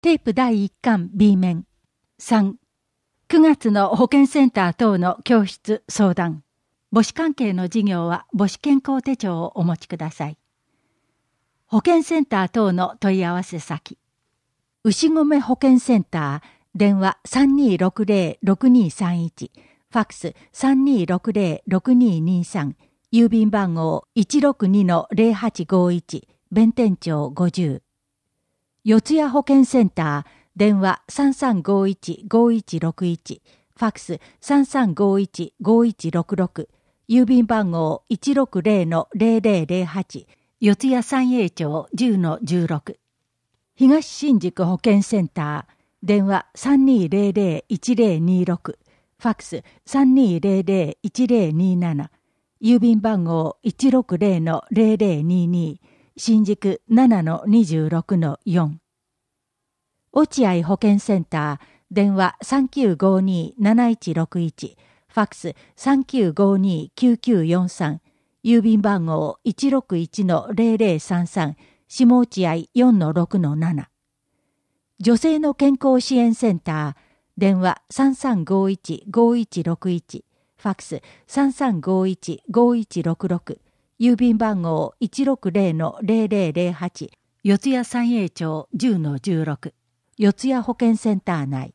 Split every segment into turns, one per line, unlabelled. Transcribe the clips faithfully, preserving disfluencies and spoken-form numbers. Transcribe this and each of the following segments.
テープだいいっかん B 面。さん、くがつの保健センター等の教室相談。母子関係の授業は母子健康手帳をお持ちください。保健センター等の問い合わせ先。牛込保健センター、電話 さんにーろくぜろろくにーさんいち、ファックス さんにーろくぜろろくにーにーさん、郵便番号 いちろくにのぜろはちごいち、弁天町ごじゅう。四谷保健センター、電話 さんさんごいちごいちろくいち、ファックス さんさんごいちごいちろくろく、郵便番号 いちろくぜろのぜろぜろぜろはち、四谷三栄町 じゅうのじゅうろく。東新宿保健センター、電話 さんにーぜろぜろいちぜろにーろく、ファックス さんにーぜろぜろいちぜろにーなな、郵便番号 いちろくぜろのぜろぜろにーにー、新宿 ななのにじゅうろくのよん。落合保健センター、電話 さんきゅうごにーなないちろくいち、ファックス さんきゅうごにーきゅうきゅうよんさん、郵便番号 いちろくいちのぜろぜろさんさん、下落合 よんのろくのなな。女性の健康支援センター、電話 さんさんごいちごいちろくいち、ファックス さんさんごいちごいちろくろく、郵便番号 いちろくぜろのぜろぜろぜろはち、四谷三栄町 じゅうのじゅうろく、四谷保健センター内。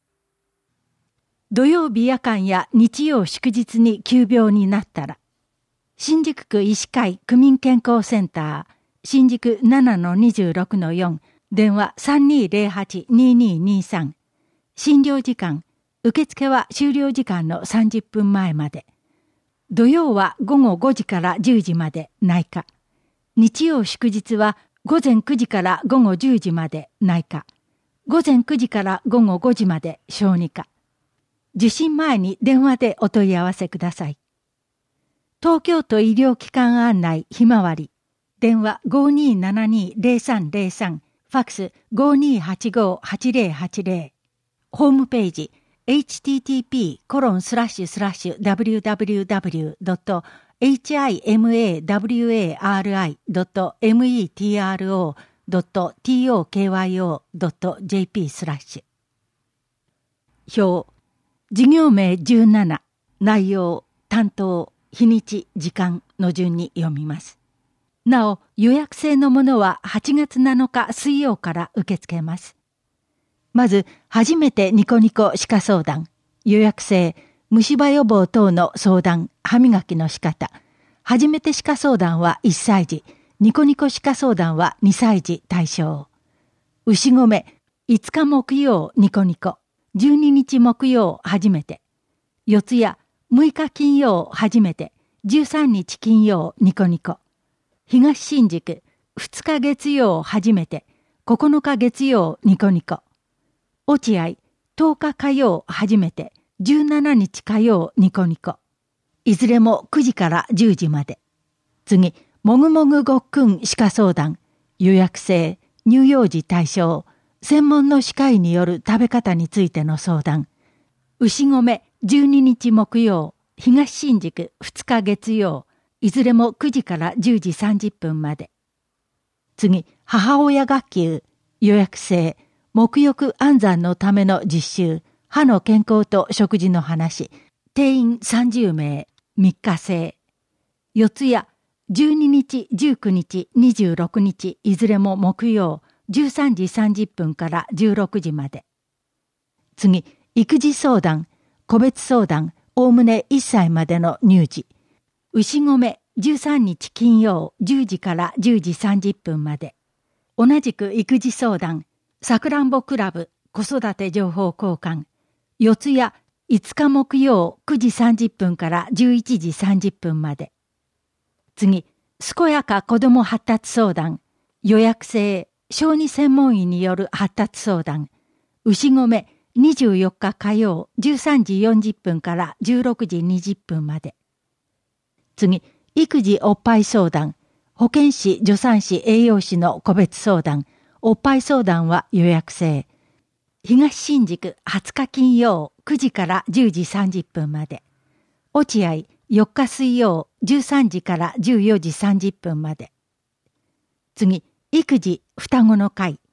土曜日夜間や日曜祝日に急病になったら、新宿区医師会区民健康センター、新宿 ななのにじゅうろくのよん、電話 さんにーぜろはちにーにーにーさん、診療時間、受付は終了時間のさんじゅっぷんまえまで。土曜はごごごじからじゅうじまで内科。日曜祝日はごぜんくじからごごじゅうじまで内科。ごぜんくじからごごごじまで小児科。受診前に電話でお問い合わせください。東京都医療機関案内ひまわり。電話 ごにーななにーぜろさんぜろさん、ファックス ごにーはちごはちぜろはちぜろ。ホームページ エイチティーティーピーコロンスラッシュスラッシュダブリューダブリューダブリュードットエイチアイエムエーダブリューエーアールアイドットエムイーティーアールオードットトーキョードットジェーピー スラッシュ。表、事業名じゅうなな、内容、担当、日にち、時間の順に読みます。なお、予約制のものははちがつなのか水曜から受け付けます。まず、初めてニコニコ歯科相談、予約制、虫歯予防等の相談、歯磨きの仕方。初めて歯科相談はいっさい児、ニコニコ歯科相談はにさい児対象。牛込、いつか木曜ニコニコ、じゅうににち木曜初めて。四谷、むいか金曜初めて、じゅうさんにち金曜ニコニコ。東新宿、ふつか月曜初めて、ここのか月曜ニコニコ。落合、とおか火曜初めて、じゅうしちにち火曜ニコニコ。いずれもくじからじゅうじまで。次、もぐもぐごっくん歯科相談、予約制、乳幼児対象、専門の歯科医による食べ方についての相談。牛込、じゅうににち木曜、東新宿ふつか月曜、いずれもくじからじゅうじさんじゅっぷんまで。次、母親学級、予約制、沐浴安産のための実習、歯の健康と食事の話、定員さんじゅうめい、みっか制。四谷、じゅうににち、じゅうくにち、にじゅうろくにち、いずれも木曜、じゅうさんじさんじゅっぷんからじゅうろくじまで。次、育児相談、個別相談、おおむねいっさいまでの乳児。牛込、じゅうさんにち金曜、じゅうじからじゅうじさんじゅっぷんまで。同じく育児相談、さくらんぼクラブ、子育て情報交換。四谷、いつか木曜、くじさんじゅっぷんからじゅういちじさんじゅっぷんまで。次、健やか子ども発達相談、予約制、小児専門医による発達相談。牛込、にじゅうよっか火曜、じゅうさんじよんじゅっぷんからじゅうろくじにじゅっぷんまで。次、育児おっぱい相談、保健師、助産師、栄養士の個別相談、おっぱい相談は予約制。東新宿はつか金曜くじからじゅうじさんじゅっぷんまで。落合よっか水曜じゅうさんじからじゅうよじさんじゅっぷんまで。次、育児双子の会。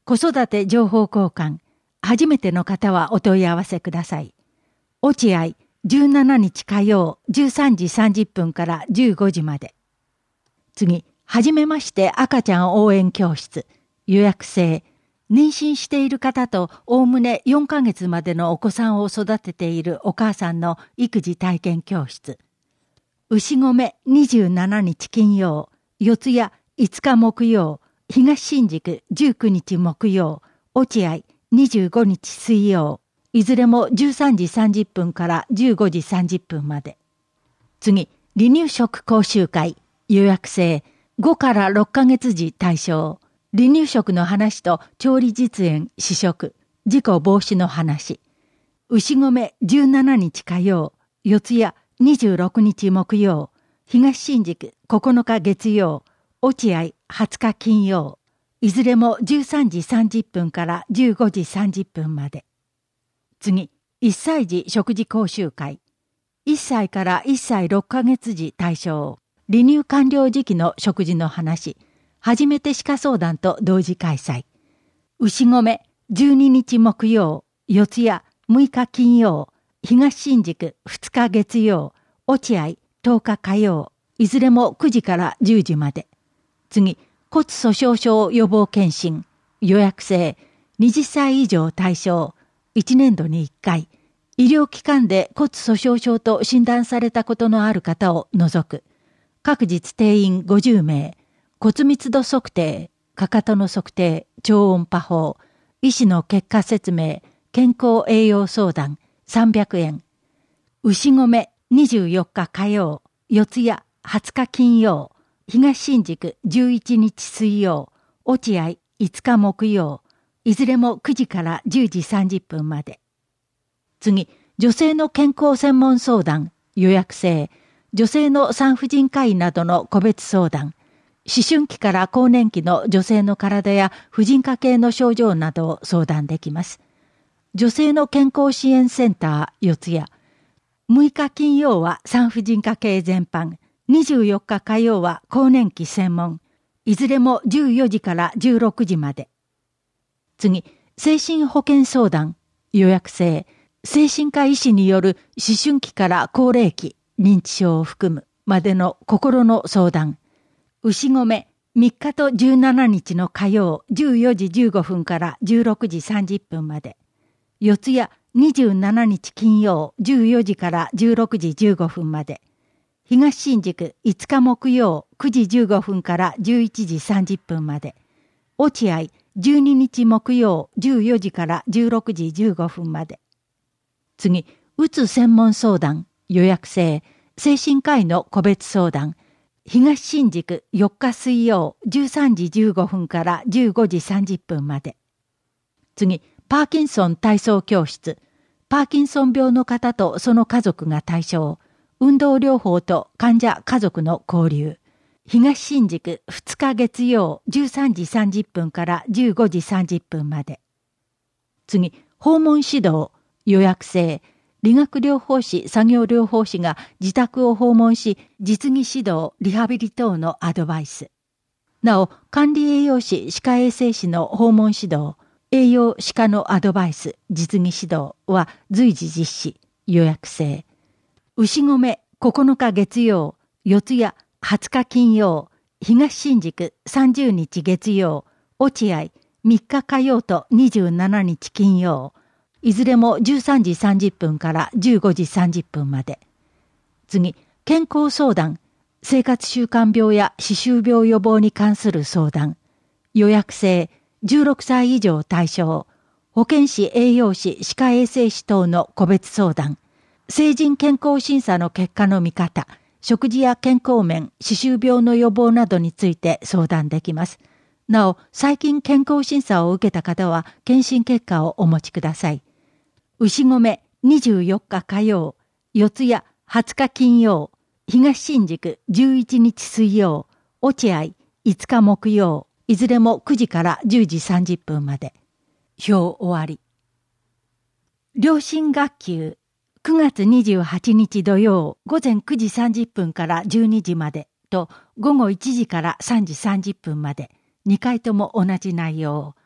子育て情報交換、初めての方はお問い合わせください。落合じゅうしちにち火曜じゅうさんじさんじゅっぷんからじゅうごじまで。次、はじめまして赤ちゃん応援教室、予約制、妊娠している方とおおむねよんかげつまでのお子さんを育てているお母さんの育児体験教室。牛込にじゅうしちにち金曜、四谷いつか木曜、東新宿じゅうくにち木曜、落合にじゅうごにち水曜、いずれもじゅうさんじさんじゅっぷんからじゅうごじさんじゅっぷんまで。次、離乳食講習会、予約制、ごからろっかげつ時対象。離乳食の話と調理実演、試食、事故防止の話。牛込じゅうしちにち火曜、四谷にじゅうろくにち木曜、東新宿ここのか月曜、落合はつか金曜、いずれもじゅうさんじさんじゅっぷんからじゅうごじさんじゅっぷんまで。次、いっさい児食事講習会。いっさいからいっさいろっかげつ時対象。離乳完了時期の食事の話。初めて歯科相談と同時開催。牛込じゅうににち木曜、四谷むいか金曜、東新宿ふつか月曜、落合とおか火曜、いずれもくじからじゅうじまで。次、骨粗鬆症予防検診、予約制、はたち以上対象、いちねんどにいっかい、医療機関で骨粗鬆症と診断されたことのある方を除く、各日定員ごじゅうめい、骨密度測定、かかとの測定、超音波法、医師の結果説明、健康栄養相談、さんびゃくえん。牛込にじゅうよっか火曜、四谷はつか金曜、東新宿じゅういちにち水曜、落合いつか木曜、いずれもくじからじゅうじさんじゅっぷんまで。次、女性の健康専門相談、予約制、女性の産婦人科医などの個別相談、思春期から更年期の女性の体や婦人科系の症状などを相談できます。女性の健康支援センター四谷。むいか金曜は産婦人科系全般。にじゅうよっか火曜は更年期専門。いずれもじゅうよじからじゅうろくじまで。次、精神保健相談。予約制。精神科医師による思春期から高齢期、認知症を含むまでの心の相談。牛込みっかとじゅうしちにちの火曜じゅうよじじゅうごふんからじゅうろくじさんじゅっぷんまで。四谷にじゅうしちにち金曜じゅうよじからじゅうろくじじゅうごふんまで。東新宿いつか木曜くじじゅうごふんからじゅういちじさんじゅっぷんまで。落合じゅうににち木曜じゅうよじからじゅうろくじじゅうごふんまで。次、うつ専門相談、予約制、精神科医の個別相談。東新宿よっか水曜じゅうさんじじゅうごふんからじゅうごじさんじゅっぷんまで。次、パーキンソン体操教室。パーキンソン病の方とその家族が対象。運動療法と患者家族の交流。東新宿ふつか月曜じゅうさんじさんじゅっぷんからじゅうごじさんじゅっぷんまで。次、訪問指導、予約制。理学療法士、作業療法士が自宅を訪問し、実技指導、リハビリ等のアドバイス。なお、管理栄養士、歯科衛生士の訪問指導、栄養歯科のアドバイス、実技指導は随時実施、予約制。牛込ここのか月曜、四谷はつか金曜、東新宿さんじゅうにち月曜、落合みっか火曜とにじゅうしちにち金曜、いずれもじゅうさんじさんじゅっぷんからじゅうごじさんじゅっぷんまで。次、健康相談、生活習慣病や歯周病予防に関する相談。予約制、じゅうろくさい以上対象。保健師、栄養士、歯科衛生士等の個別相談。成人健康審査の結果の見方、食事や健康面、歯周病の予防などについて相談できます。なお、最近健康審査を受けた方は、検診結果をお持ちください。牛込にじゅうよっか火曜、四谷はつか金曜、東新宿じゅういちにち水曜、落合いつか木曜、いずれもくじからじゅうじさんじゅっぷんまで。表終わり。両親学級、くがつにじゅうはちにち土曜、午前くじさんじゅっぷんからじゅうにじまでと、午後いちじからさんじさんじゅっぷんまで、にかいとも同じ内容。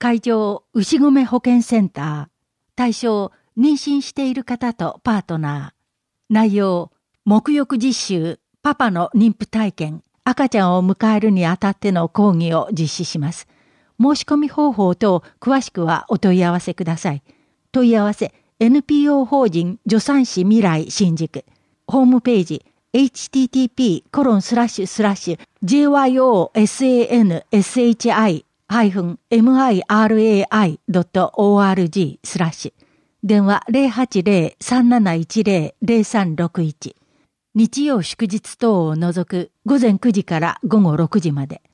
会場牛込保健センター。対象、妊娠している方とパートナー。内容、沐浴実習、パパの妊婦体験、赤ちゃんを迎えるにあたっての講義を実施します。申し込み方法等詳しくはお問い合わせください。問い合わせ エヌピーオー 法人助産師未来新宿。ホームページ エイチティーティーピーコロンスラッシュスラッシュジェイワイオーエスエーエヌエスエイチアイハイフンエムアイアールエーアイドットオーアールジー スラッシュ。電話 ゼロはちゼロ さんなないちゼロ ゼロさんろくいち。日曜祝日等を除く午前くじから午後ろくじまで。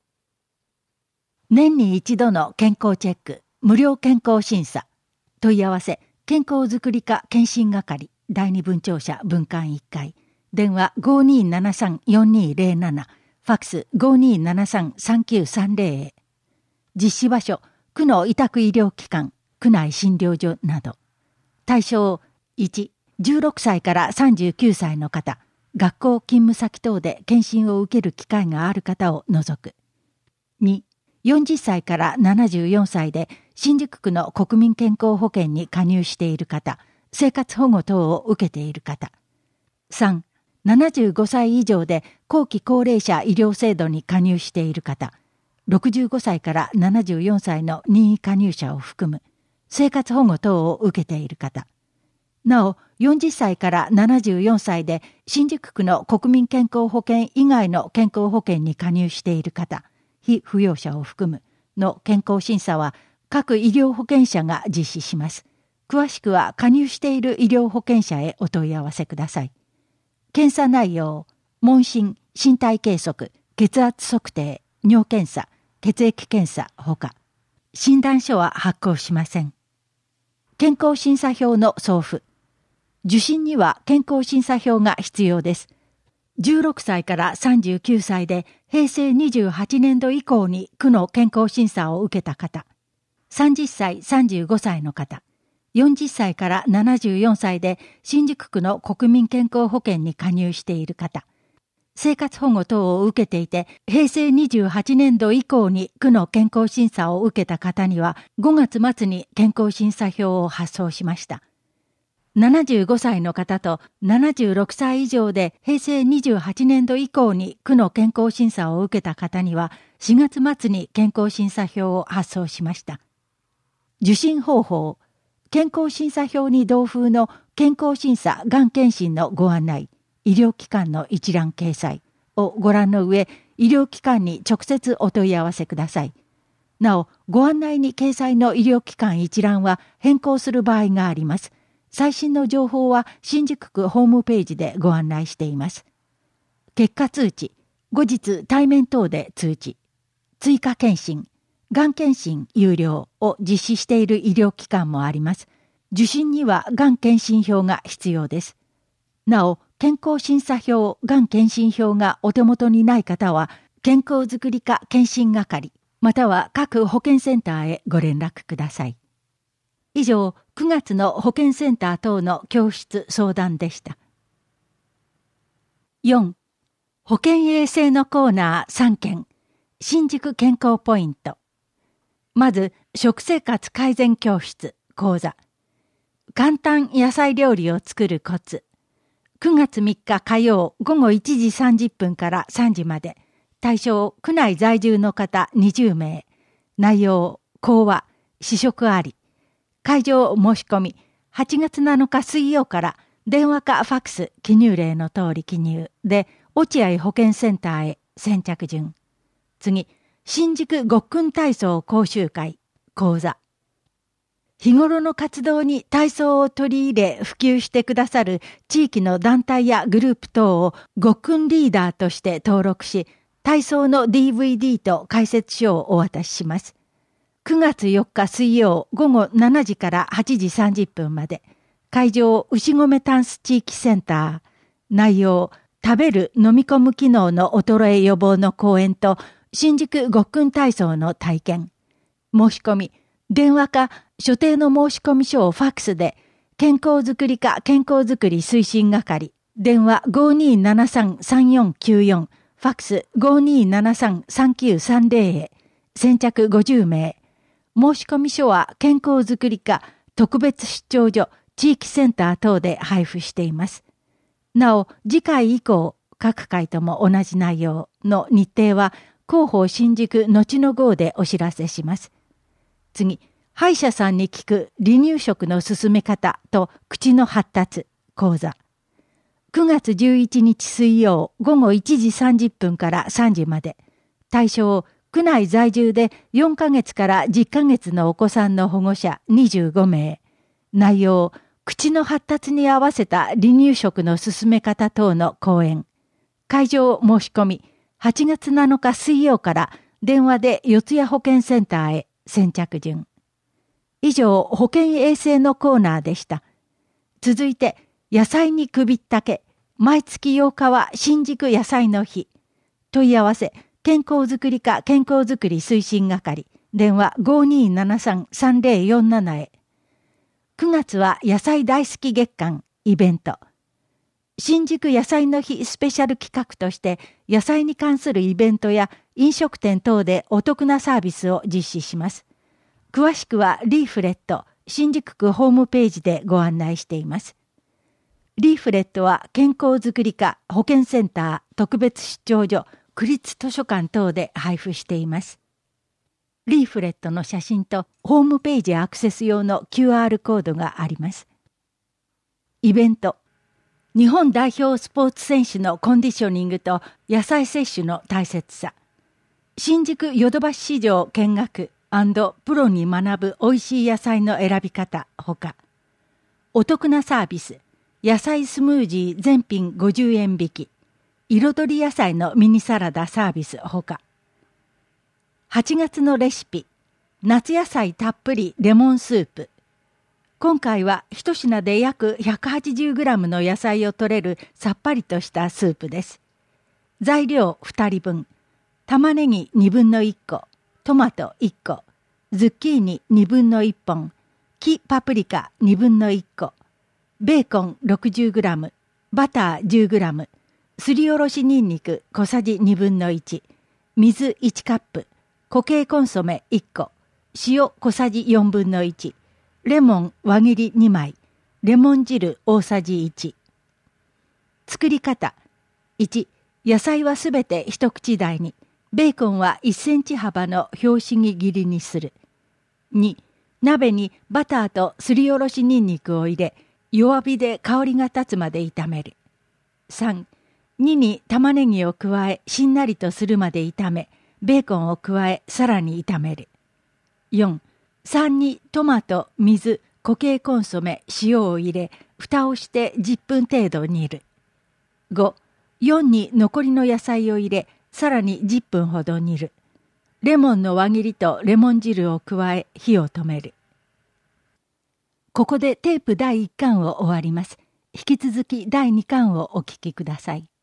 年に一度の健康チェック、無料健康審査。問い合わせ、健康づくり課検診係、第二分庁舎分館いっかい。電話 ごーにーななさんよんにーゼロなな。ファックス ごーにーななさんさんきゅうさんゼロ へ。実施場所、区の委託医療機関、区内診療所など。対象いち、じゅうろくさいからさんじゅうきゅうさいの方、学校勤務先等で検診を受ける機会がある方を除く。に、よんじゅっさいからななじゅうよんさいで新宿区の国民健康保険に加入している方、生活保護等を受けている方。さん、ななじゅうごさい以上で後期高齢者医療制度に加入している方、ろくじゅうごさいからななじゅうよんさいの任意加入者を含む、生活保護等を受けている方。なお、よんじゅっさいからななじゅうよんさいで新宿区の国民健康保険以外の健康保険に加入している方、被扶養者を含むの健康審査は各医療保険者が実施します。詳しくは加入している医療保険者へお問い合わせください。検査内容、問診、身体計測、血圧測定、尿検査、血液検査ほか。診断書は発行しません。健康審査票の送付。受診には健康審査票が必要です。じゅうろくさいからさんじゅうきゅうさいで平成にじゅうはちねんど以降に区の健康審査を受けた方、さんじゅっさい、さんじゅうごさいの方、よんじゅっさいからななじゅうよんさいで新宿区の国民健康保険に加入している方、生活保護等を受けていて平成にじゅうはちねんど以降に区の健康審査を受けた方にはごがつ末に健康審査票を発送しました。ななじゅうごさいの方とななじゅうろくさい以上で平成にじゅうはちねんど以降に区の健康審査を受けた方にはしがつ末に健康審査票を発送しました。受診方法、健康審査票に同封の健康審査がん検診のご案内、医療機関の一覧掲載をご覧の上、医療機関に直接お問い合わせください。なお、ご案内に掲載の医療機関一覧は変更する場合があります。最新の情報は新宿区ホームページでご案内しています。結果通知、後日対面等で通知、追加検診、がん検診有料を実施している医療機関もあります。受診にはがん検診票が必要です。なお、健康審査票、がん検診票がお手元にない方は、健康づくり課検診係、または各保健センターへご連絡ください。以上、くがつの保健センター等の教室相談でした。よん. 保健衛生のコーナーさんけん、新宿健康ポイント。まず、食生活改善教室講座。簡単野菜料理を作るコツ。くがつみっか火曜午後いちじさんじゅっぷんからさんじまで。対象、区内在住の方にじゅうめい。内容、講話、試食あり。会場申し込み、はちがつなのか水曜から電話かファックス記入例の通り記入で落合保健センターへ先着順。次、新宿ごっくん体操講習会講座。日頃の活動に体操を取り入れ普及してくださる地域の団体やグループ等をごっくんリーダーとして登録し、体操の ディーブイディー と解説書をお渡しします。くがつよっか水曜午後しちじからはちじさんじゅっぷんまで。会場牛込タンス地域センター。内容、食べる飲み込む機能の衰え予防の講演と新宿ごっくん体操の体験。申し込み、電話か所定の申込書をファックスで、健康づくり課健康づくり推進係、電話 ごーにーななさんさんよんきゅうよん、ファックス ごーにーななさんさんきゅうさんゼロ へ、先着ごじゅうめい。 申込書は健康づくり課、特別出張所、地域センター等で配布しています。なお、次回以降、各回とも同じ内容の日程は、広報新宿後の号でお知らせします。次、歯医者さんに聞く離乳食の進め方と口の発達講座。くがつじゅういちにち水曜午後いちじさんじゅっぷんからさんじまで。対象、区内在住でよんかげつからじゅっかげつのお子さんの保護者にじゅうごめい。内容、口の発達に合わせた離乳食の進め方等の講演。会場申し込み、はちがつなのか水曜から電話で四谷保健センターへ先着順。以上、保健衛生のコーナーでした。続いて、野菜に首ったけ。毎月ようかは新宿野菜の日。問い合わせ、健康づくり課健康づくり推進係。電話 ごにーななさんさんぜろよんなな へ。くがつは野菜大好き月間イベント。新宿野菜の日スペシャル企画として野菜に関するイベントや飲食店等でお得なサービスを実施します。詳しくはリーフレット、新宿区ホームページでご案内しています。リーフレットは健康づくり課、保健センター、特別出張所、区立図書館等で配布しています。リーフレットの写真とホームページアクセス用の キューアール コードがあります。イベント。日本代表スポーツ選手のコンディショニングと野菜摂取の大切さ。新宿ヨドバシ市場見学&プロに学ぶ美味しい野菜の選び方ほか。お得なサービス。野菜スムージー全品ごじゅうえん引き。彩り野菜のミニサラダサービスほか。はちがつのレシピ。夏野菜たっぷりレモンスープ。今回は一品で約 ひゃくはちじゅうグラム の野菜を取れるさっぱりとしたスープです。材料ふたりぶん。玉ねぎにぶんのいっこ。トマトいっこ。ズッキーニにぶんのいっぽん。黄パプリカにぶんのいっこ。ベーコン ろくじゅうグラム。バター じゅうグラム。すりおろしニンニク小さじにぶんのいち。水いちカップ。固形コンソメいっこ。塩小さじよんぶんのいち。レモン輪切りにまい。レモン汁大さじいち。作り方。いち. 野菜はすべて一口大に。ベーコンはいっセンチ幅の拍子木切りにする。に. 鍋にバターとすりおろしニンニクを入れ、弱火で香りが立つまで炒める。さん. にに玉ねぎを加えしんなりとするまで炒め、ベーコンを加えさらに炒める。よん. さんにトマト、水、固形コンソメ、塩を入れ、蓋をしてじゅっぷん程度煮る。ご. よんに残りの野菜を入れ、さらにじゅっぷんほど煮る。レモンの輪切りとレモン汁を加え火を止める。ここでテープだいいっかんを終わります。引き続きだいにかんをお聞きください。